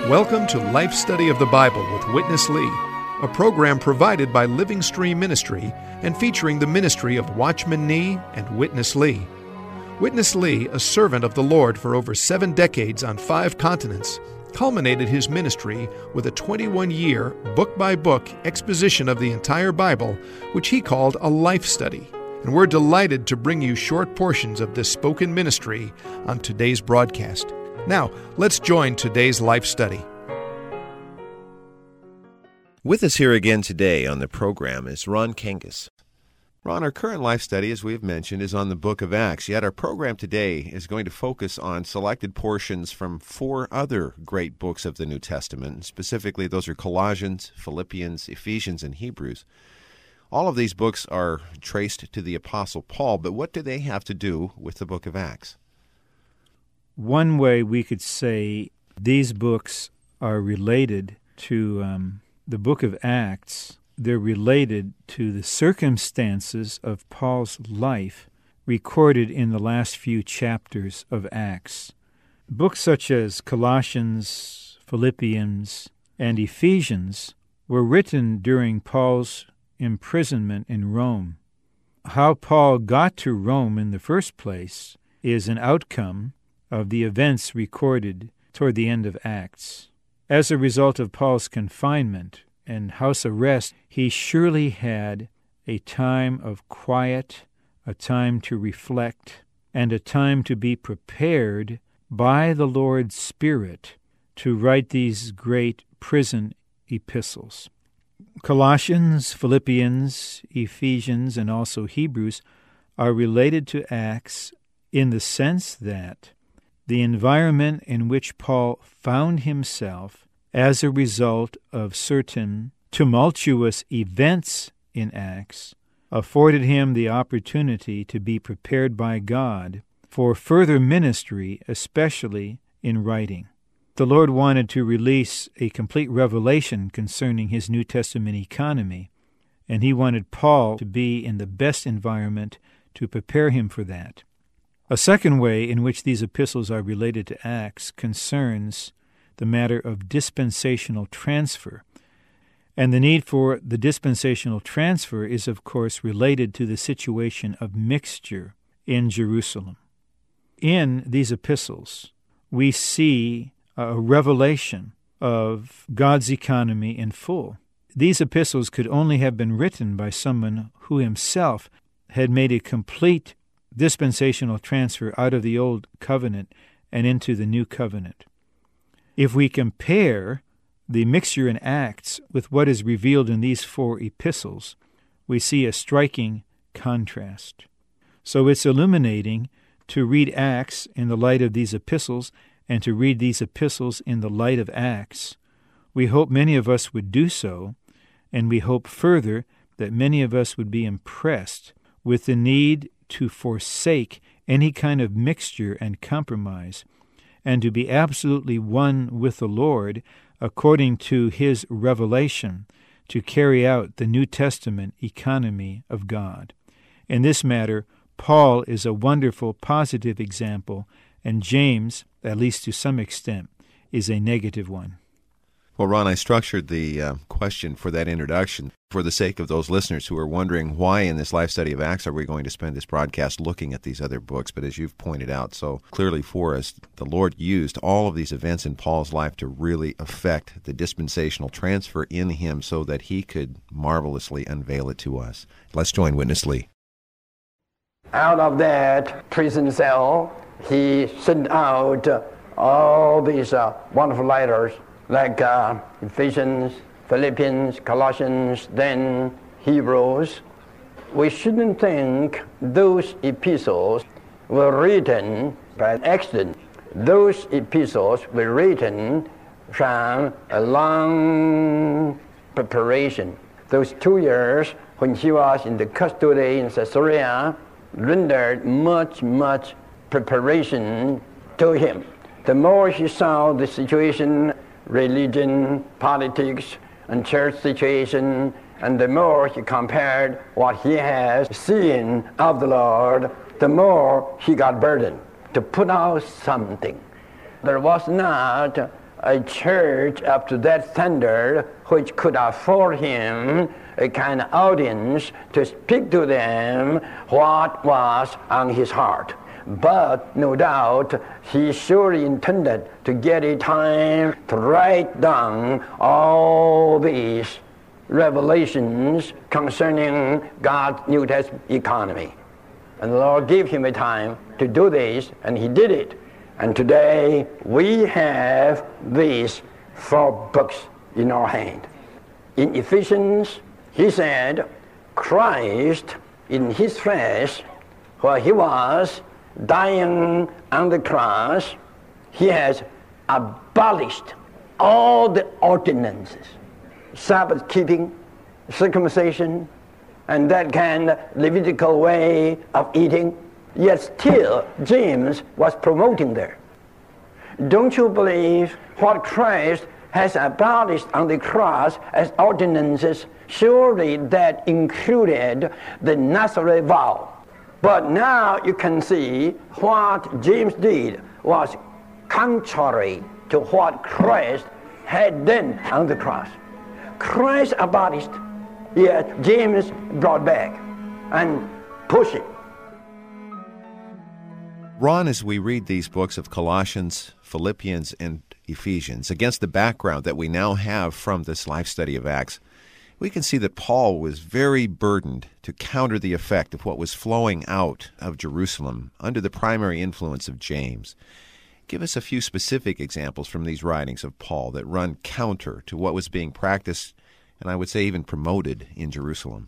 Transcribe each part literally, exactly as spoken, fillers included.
Welcome to Life Study of the Bible with Witness Lee, a program provided by Living Stream Ministry and featuring the ministry of Watchman Nee and Witness Lee. Witness Lee, a servant of the Lord for over seven decades on five continents, culminated his ministry with a twenty-one-year, book-by-book exposition of the entire Bible, which he called a life study. And we're delighted to bring you short portions of this spoken ministry on today's broadcast. Now, let's join today's life study. With us here again today on the program is Ron Kangas. Ron, our current life study, as we've mentioned, is on the book of Acts, yet our program today is going to focus on selected portions from four other great books of the New Testament. Specifically, those are Colossians, Philippians, Ephesians, and Hebrews. All of these books are traced to the Apostle Paul, but what do they have to do with the book of Acts? One way we could say these books are related to um, the book of Acts, they're related to the circumstances of Paul's life recorded in the last few chapters of Acts. Books such as Colossians, Philippians, and Ephesians were written during Paul's imprisonment in Rome. How Paul got to Rome in the first place is an outcome of the events recorded toward the end of Acts. As a result of Paul's confinement and house arrest, he surely had a time of quiet, a time to reflect, and a time to be prepared by the Lord's Spirit to write these great prison epistles. Colossians, Philippians, Ephesians, and also Hebrews are related to Acts in the sense that the environment in which Paul found himself as a result of certain tumultuous events in Acts afforded him the opportunity to be prepared by God for further ministry, especially in writing. The Lord wanted to release a complete revelation concerning his New Testament economy, and he wanted Paul to be in the best environment to prepare him for that. A second way in which these epistles are related to Acts concerns the matter of dispensational transfer. And the need for the dispensational transfer is, of course, related to the situation of mixture in Jerusalem. In these epistles, we see a revelation of God's economy in full. These epistles could only have been written by someone who himself had made a complete dispensational transfer out of the old covenant and into the new covenant. If we compare the mixture in Acts with what is revealed in these four epistles, we see a striking contrast. So it's illuminating to read Acts in the light of these epistles and to read these epistles in the light of Acts. We hope many of us would do so, and we hope further that many of us would be impressed with the need to forsake any kind of mixture and compromise, and to be absolutely one with the Lord according to his revelation to carry out the New Testament economy of God. In this matter, Paul is a wonderful positive example, and James, at least to some extent, is a negative one. Well, Ron, I structured the uh, question for that introduction for the sake of those listeners who are wondering why in this life study of Acts are we going to spend this broadcast looking at these other books. But as you've pointed out so clearly for us, the Lord used all of these events in Paul's life to really affect the dispensational transfer in him so that he could marvelously unveil it to us. Let's join Witness Lee. Out of that prison cell, he sent out uh, all these uh, wonderful letters like uh, Ephesians, Philippians, Colossians, then Hebrews. We shouldn't think those epistles were written by accident. Those epistles were written from a long preparation. Those two years when he was in the custody in Caesarea rendered much, much preparation to him. The more he saw the situation, religion, politics, and church situation, and the more he compared what he has seen of the Lord, the more he got burdened to put out something. There was not a church up to that standard which could afford him a kind of audience to speak to them what was on his heart. But no doubt he surely intended to get a time to write down all these revelations concerning God's New Testament economy. And the Lord gave him a time to do this, and he did it. And today we have these four books in our hand. In Ephesians, he said, Christ in his flesh, where he was dying on the cross, he has abolished all the ordinances, Sabbath keeping, circumcision, and that kind of Levitical way of eating. Yet still James was promoting there. Don't you believe what Christ has abolished on the cross as ordinances? Surely that included the Nazarene vow. But now you can see what James did was contrary to what Christ had done on the cross. Christ abolished, yet James brought back and pushed it. Ron, as we read these books of Colossians, Philippians, and Ephesians, against the background that we now have from this life study of Acts, we can see that Paul was very burdened to counter the effect of what was flowing out of Jerusalem under the primary influence of James. Give us a few specific examples from these writings of Paul that run counter to what was being practiced, and I would say even promoted in Jerusalem.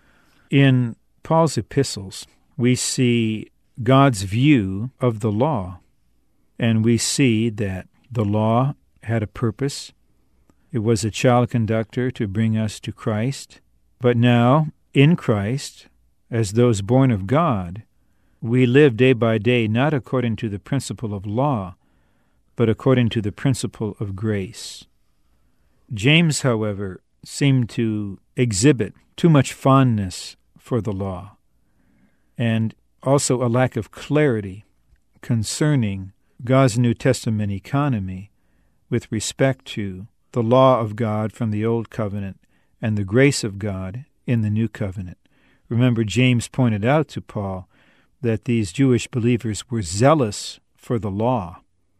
In Paul's epistles, we see God's view of the law, and we see that the law had a purpose. It was a child conductor to bring us to Christ. But now, in Christ, as those born of God, we live day by day not according to the principle of law, but according to the principle of grace. James, however, seemed to exhibit too much fondness for the law, and also a lack of clarity concerning God's New Testament economy with respect to the law of God from the Old Covenant and the grace of God in the New Covenant. Remember, James pointed out to Paul that these Jewish believers were zealous for the law.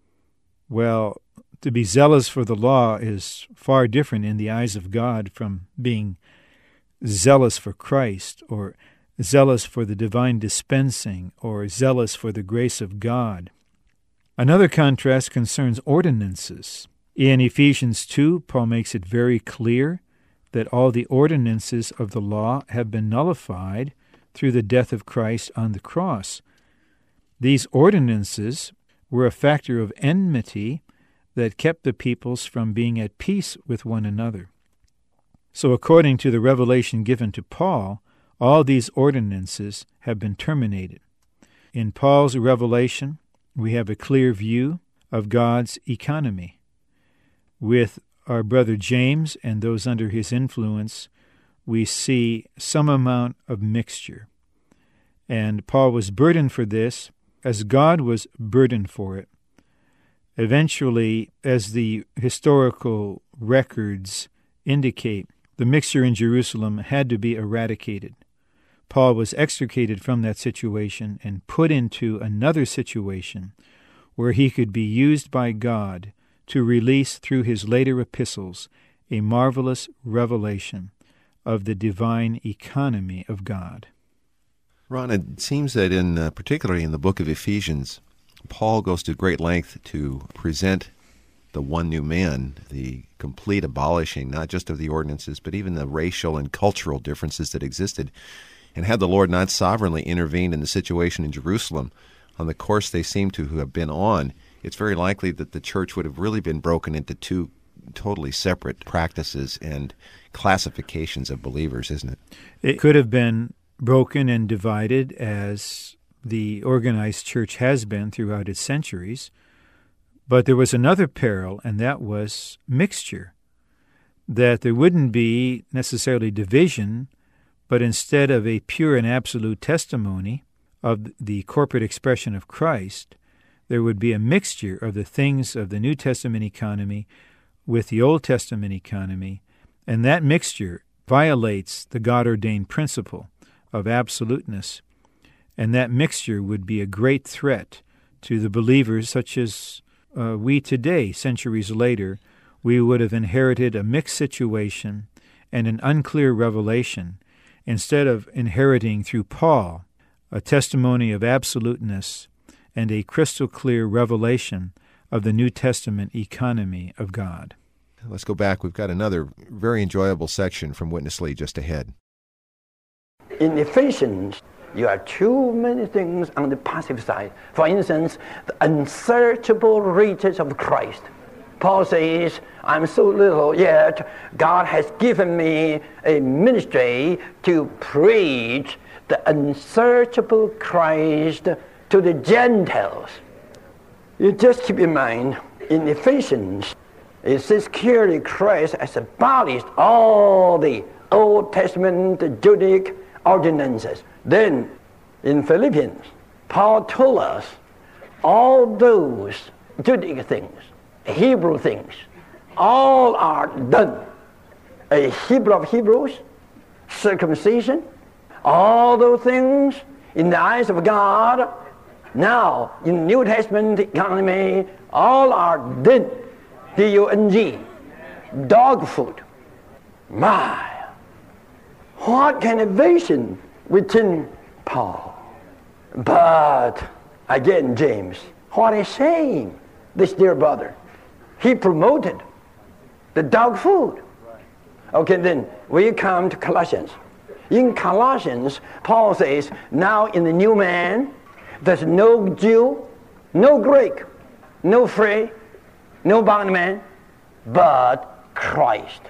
Well, to be zealous for the law is far different in the eyes of God from being zealous for Christ, or zealous for the divine dispensing, or zealous for the grace of God. Another contrast concerns ordinances. In Ephesians two, Paul makes it very clear that all the ordinances of the law have been nullified through the death of Christ on the cross. These ordinances were a factor of enmity that kept the peoples from being at peace with one another. So according to the revelation given to Paul, all these ordinances have been terminated. In Paul's revelation, we have a clear view of God's economy. With our brother James and those under his influence, we see some amount of mixture. And Paul was burdened for this as God was burdened for it. Eventually, as the historical records indicate, the mixture in Jerusalem had to be eradicated. Paul was extricated from that situation and put into another situation where he could be used by God to release through his later epistles a marvelous revelation of the divine economy of God. Ron, it seems that in uh, particularly in the book of Ephesians, Paul goes to great length to present the one new man, the complete abolishing not just of the ordinances, but even the racial and cultural differences that existed. And had the Lord not sovereignly intervened in the situation in Jerusalem on the course they seem to have been on, it's very likely that the church would have really been broken into two totally separate practices and classifications of believers, isn't it? It could have been broken and divided as the organized church has been throughout its centuries. But there was another peril, and that was mixture, that there wouldn't be necessarily division, but instead of a pure and absolute testimony of the corporate expression of Christ, there would be a mixture of the things of the New Testament economy with the Old Testament economy, and that mixture violates the God-ordained principle of absoluteness, and that mixture would be a great threat to the believers such as uh, we today, centuries later. We would have inherited a mixed situation and an unclear revelation, instead of inheriting through Paul a testimony of absoluteness and a crystal clear revelation of the New Testament economy of God. Let's go back. We've got another very enjoyable section from Witness Lee just ahead. In Ephesians, you have too many things on the passive side. For instance, the unsearchable riches of Christ. Paul says, I'm so little, yet God has given me a ministry to preach the unsearchable Christ to the Gentiles. You just keep in mind, in Ephesians, it says clearly Christ has abolished all the Old Testament Judaic ordinances. Then, in Philippians, Paul told us all those Judaic things, Hebrew things, all are done. A Hebrew of Hebrews, circumcision, all those things in the eyes of God, now in the New Testament economy, all are done. D U N G, dog food. My, what kind of vision within Paul. But again, James, what a shame, this dear brother. He promoted the dog food. Okay, then we come to Colossians. In Colossians, Paul says, now in the new man, there's no Jew, no Greek, no free, no bondman, but Christ.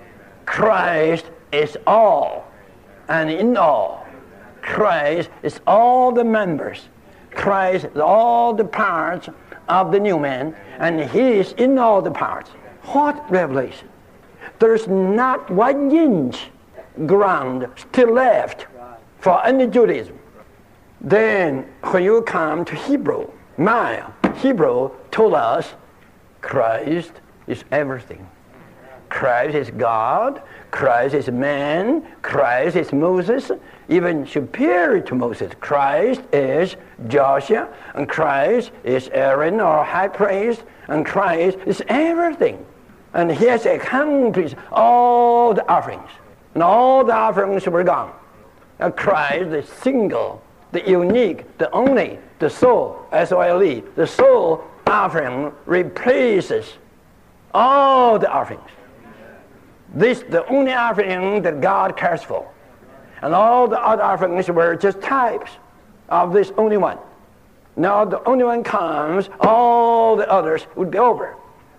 Christ is all, and in all. Christ is all the members. Christ is all the parts of the new man, and he is in all the parts. What revelation? There's not one inch ground still left for any Judaism. Then when you come to Hebrew, my Hebrew told us Christ is everything. Christ is God, Christ is man, Christ is Moses, even superior to Moses. Christ is Joshua, and Christ is Aaron, our high priest, and Christ is everything. And he has accomplished all the offerings, and all the offerings were gone. And Christ, the single, the unique, the only, the sole, S O L E, the sole offering replaces all the offerings. This is the only offering that God cares for. And all the other offerings were just types of this only one. Now the only one comes, all the others would be over.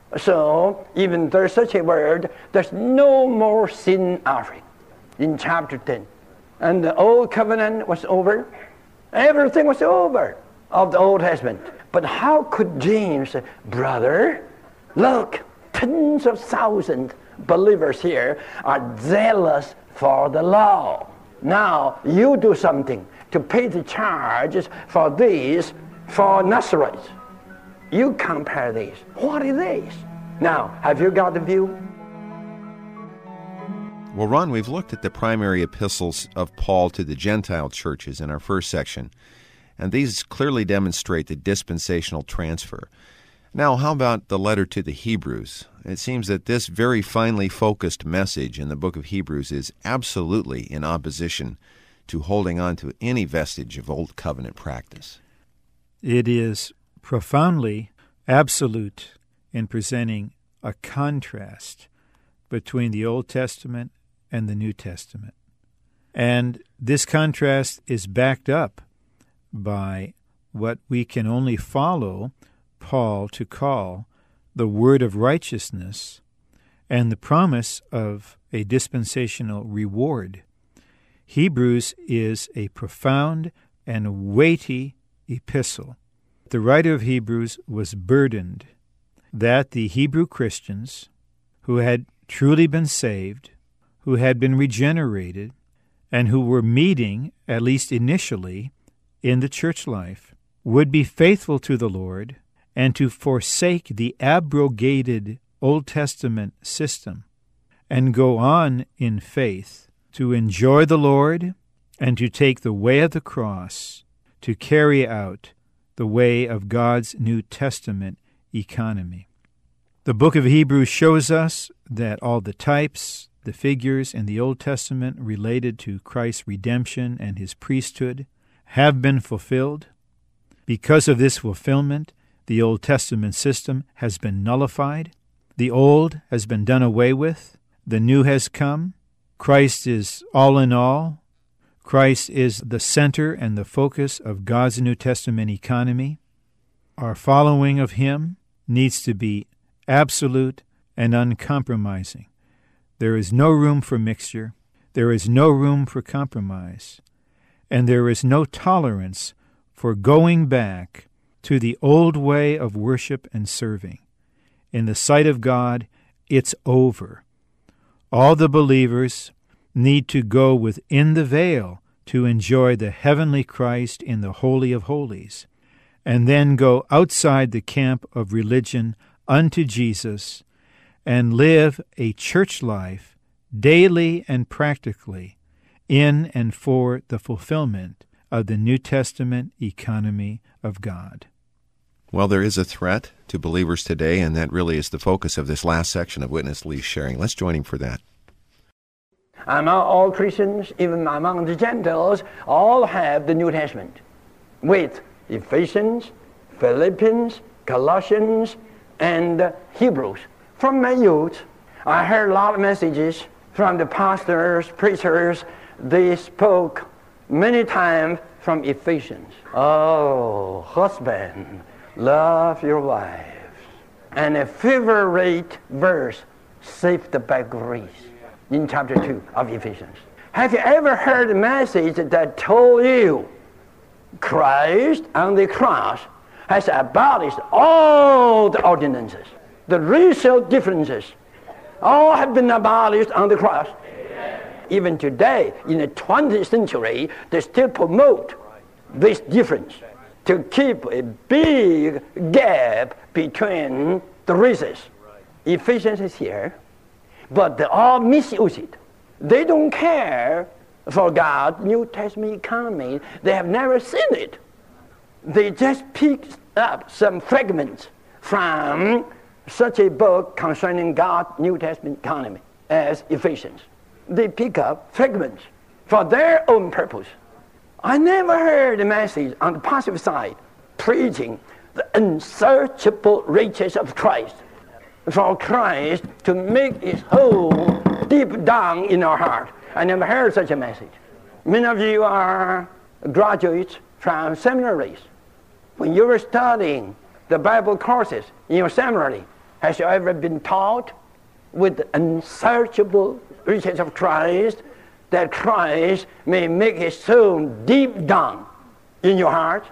So even there's such a word, there's no more sin offering in chapter ten. And the old covenant was over. Everything was over of the Old Testament. But how could James say, brother, look, tens of thousands believers here are zealous for the law. Now you do something to pay the charges for these, for Nazarites. You compare these. What is this? Now, have you got the view? Well, Ron, we've looked at the primary epistles of Paul to the Gentile churches in our first section, and these clearly demonstrate the dispensational transfer. Now, how about the letter to the Hebrews? It seems that this very finely focused message in the book of Hebrews is absolutely in opposition to holding on to any vestige of Old Covenant practice. It is profoundly absolute in presenting a contrast between the Old Testament and the New Testament. And this contrast is backed up by what we can only follow Paul to call the word of righteousness and the promise of a dispensational reward. Hebrews is a profound and weighty epistle. The writer of Hebrews was burdened that the Hebrew Christians who had truly been saved, who had been regenerated, and who were meeting, at least initially, in the church life, would be faithful to the Lord and to forsake the abrogated Old Testament system and go on in faith to enjoy the Lord and to take the way of the cross to carry out the way of God's New Testament economy. The book of Hebrews shows us that all the types, the figures in the Old Testament related to Christ's redemption and his priesthood have been fulfilled. Because of this fulfillment, the Old Testament system has been nullified. The old has been done away with. The new has come. Christ is all in all. Christ is the center and the focus of God's New Testament economy. Our following of him needs to be absolute and uncompromising. There is no room for mixture. There is no room for compromise. And there is no tolerance for going back to the old way of worship and serving. In the sight of God, it's over. All the believers need to go within the veil to enjoy the heavenly Christ in the Holy of Holies, and then go outside the camp of religion unto Jesus and live a church life daily and practically in and for the fulfillment of the New Testament economy of God. Well, there is a threat to believers today, and that really is the focus of this last section of Witness Lee's sharing. Let's join him for that. Among all Christians, even among the Gentiles, all have the New Testament, with Ephesians, Philippians, Colossians, and Hebrews. From my youth, I heard a lot of messages from the pastors, preachers. They spoke many times from Ephesians. Oh, husband, love your wives. And a favorite verse, save the by grace, in chapter two of Ephesians. Have you ever heard a message that told you Christ on the cross has abolished all the ordinances, the racial differences, all have been abolished on the cross? Amen. Even today, in the twentieth century, they still promote this difference to keep a big gap between the races. Ephesians is here, but they all misuse it. They don't care for God's New Testament economy. They have never seen it. They just pick up some fragments from such a book concerning God's New Testament economy as Ephesians. They pick up fragments for their own purpose. I never heard a message on the positive side preaching the unsearchable riches of Christ, for Christ to make his home deep down in our heart. I never heard such a message. Many of you are graduates from seminaries. When you were studying the Bible courses in your seminary, has you ever been taught with the unsearchable riches of Christ, that Christ may make his soul deep down in your heart?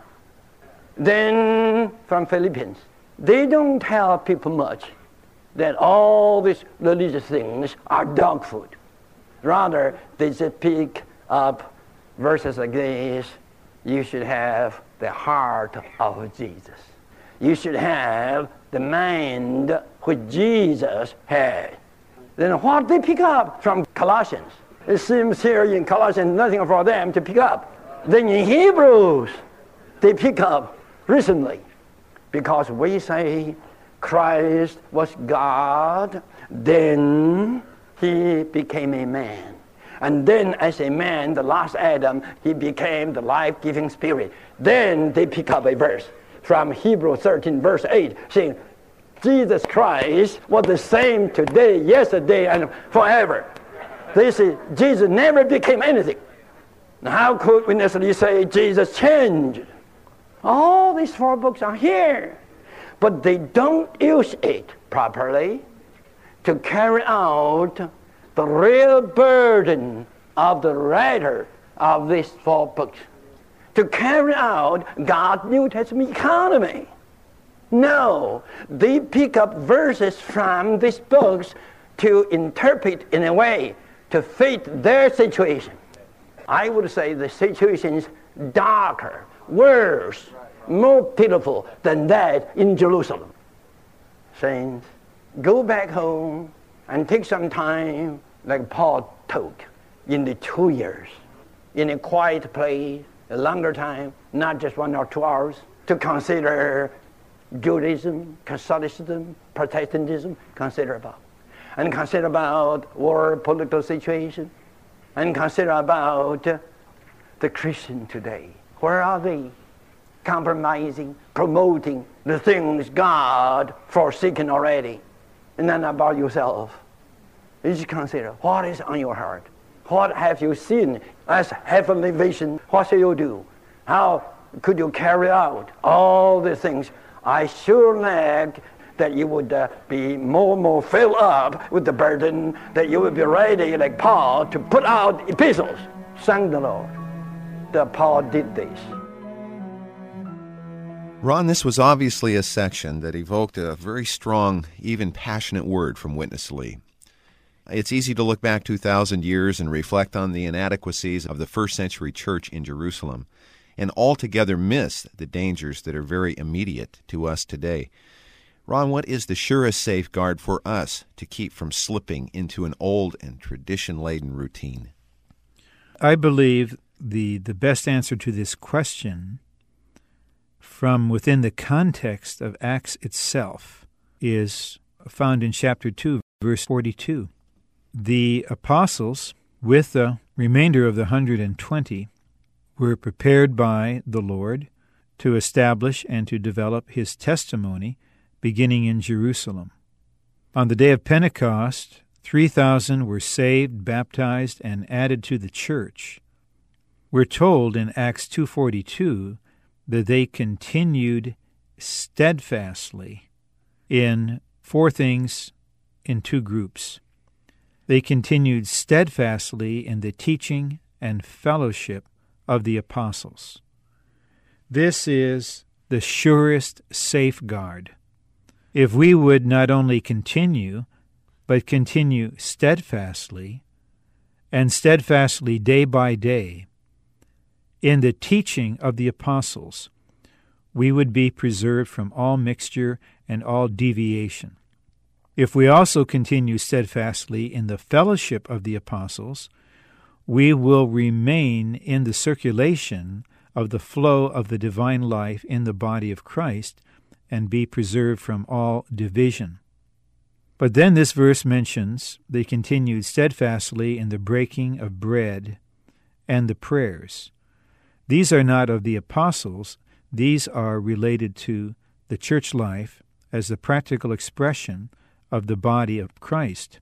Then from Philippians, they don't tell people much that all these religious things are dog food. Rather, they just pick up verses like this. You should have the heart of Jesus. You should have the mind which Jesus had. Then what they pick up from Colossians? It seems here in Colossians nothing for them to pick up. Then in Hebrews, they pick up recently, because we say Christ was God, then he became a man. And then as a man, the last Adam, he became the life-giving spirit. Then they pick up a verse from Hebrews thirteen, verse eight, saying, Jesus Christ was the same today, yesterday, and forever. They say Jesus never became anything. Now how could we necessarily say Jesus changed? All these four books are here, but they don't use it properly to carry out the real burden of the writer of these four books, to carry out God's New Testament economy. No, they pick up verses from these books to interpret in a way to fit their situation. I would say the situation is darker, worse, more pitiful than that in Jerusalem. Saints, go back home and take some time, like Paul took, in the two years, in a quiet place, a longer time, not just one or two hours, to consider Judaism, Catholicism, Protestantism, consider about. And consider about world political situation, and consider about uh, the Christian today. Where are they? Compromising, promoting the things God forsaken already. And then about yourself. You should consider what is on your heart. What have you seen as heavenly vision? What shall you do? How could you carry out all the things? I sure like that you would uh, be more and more filled up with the burden, that you would be ready, like Paul, to put out epistles. Thank the Lord that Paul did this. Ron, this was obviously a section that evoked a very strong, even passionate word from Witness Lee. It's easy to look back two thousand years and reflect on the inadequacies of the first century church in Jerusalem, and altogether miss the dangers that are very immediate to us today. Ron, what is the surest safeguard for us to keep from slipping into an old and tradition-laden routine? I believe the, the best answer to this question from within the context of Acts itself is found in chapter two, verse forty-two. The apostles, with the remainder of the one hundred twenty, were prepared by the Lord to establish and to develop his testimony beginning in Jerusalem. On the day of Pentecost, three thousand were saved, baptized, and added to the church. We're told in Acts two forty-two that they continued steadfastly in four things in two groups. They continued steadfastly in the teaching and fellowship of the apostles. This is the surest safeguard. If we would not only continue, but continue steadfastly, and steadfastly day by day, in the teaching of the apostles, we would be preserved from all mixture and all deviation. If we also continue steadfastly in the fellowship of the apostles, we will remain in the circulation of the flow of the divine life in the body of Christ and be preserved from all division. But then this verse mentions they continued steadfastly in the breaking of bread and the prayers. These are not of the apostles. These are related to the church life as the practical expression of the body of Christ.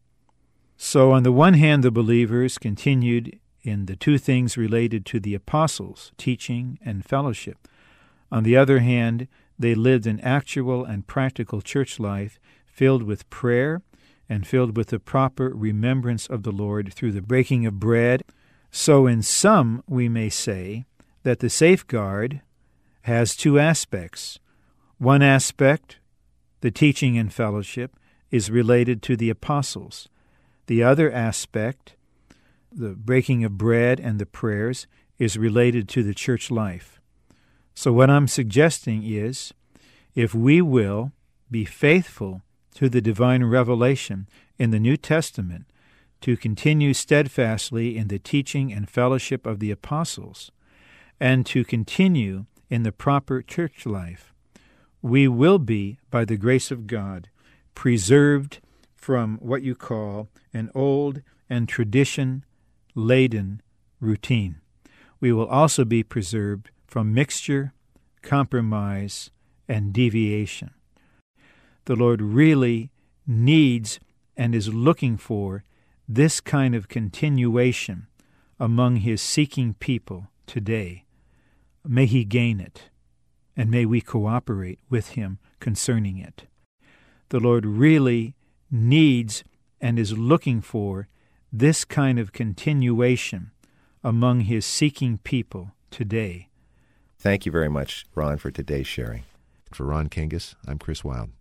So on the one hand, the believers continued in the two things related to the apostles, teaching and fellowship. On the other hand, they lived an actual and practical church life filled with prayer and filled with the proper remembrance of the Lord through the breaking of bread. So in sum, we may say that the safeguard has two aspects. One aspect, the teaching and fellowship, is related to the apostles. The other aspect, the breaking of bread and the prayers, is related to the church life. So what I'm suggesting is, if we will be faithful to the divine revelation in the New Testament, to continue steadfastly in the teaching and fellowship of the apostles, and to continue in the proper church life, we will be, by the grace of God, preserved from what you call an old and tradition-laden routine. We will also be preserved from mixture, compromise, and deviation. The Lord really needs and is looking for this kind of continuation among his seeking people today. May he gain it, and may we cooperate with him concerning it. The Lord really needs and is looking for this kind of continuation among his seeking people today. Thank you very much, Ron, for today's sharing. For Ron Kangas, I'm Chris Wilde.